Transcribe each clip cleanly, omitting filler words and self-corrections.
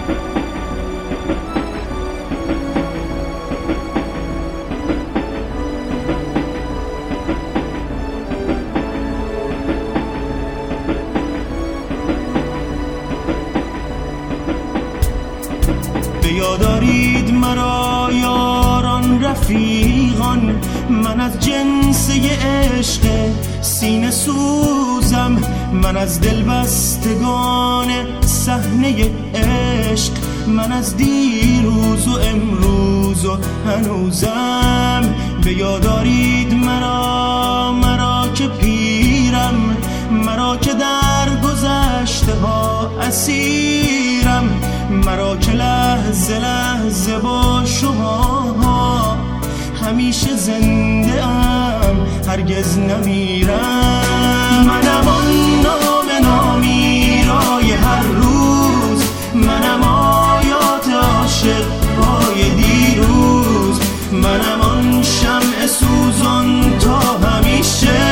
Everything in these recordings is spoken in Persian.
یادارید مرا یاران رفیقان، من از جنسه عشق سینه سوزم، من از دلبستگان صحنه عشق، من از دیروز و امروز و هنوزم. به یادارید مرا که پیرم، مرا که در گذشته ها اسیرم، مرا که لحظه لحظه با شما همیشه زنده ام، هرگز نمیرم. منم آن نام نامیرای هر روز، منم آیات عاشق های دیروز، منم آن شمع سوزان تا همیشه،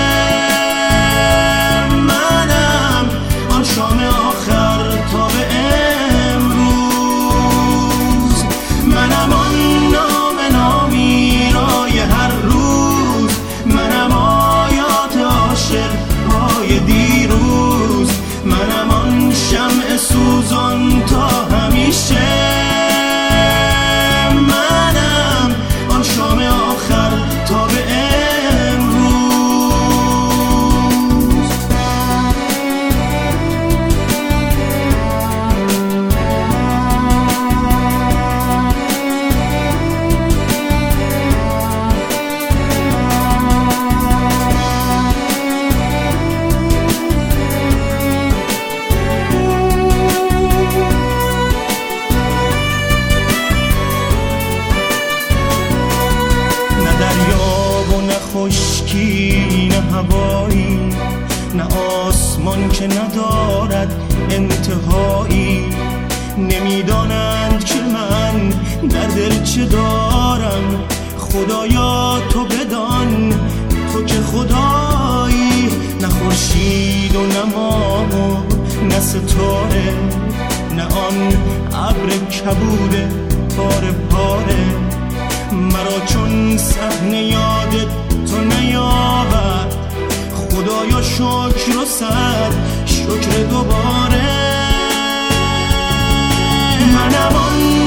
منم آن شام آخر تا به امروز، منم آن نام نامیرای هر روز، منم آیات عاشق های دیروز، منم آن شمع سوزان تا همیشه، منم آن شام آخر تا به خشکی نه هوایی، نه آسمان که ندارد انتهایی، نمیدانند که من در دل چه دارم. خدایا تو بدان، تو که خدایی، نه خورشید و نه ماه و نه ستاره، نه آن ابر کبوده پاره پاره، مرا چون صحنه یادت تو نیاورد. خدایا شکر و صد شکر دوباره. منم آن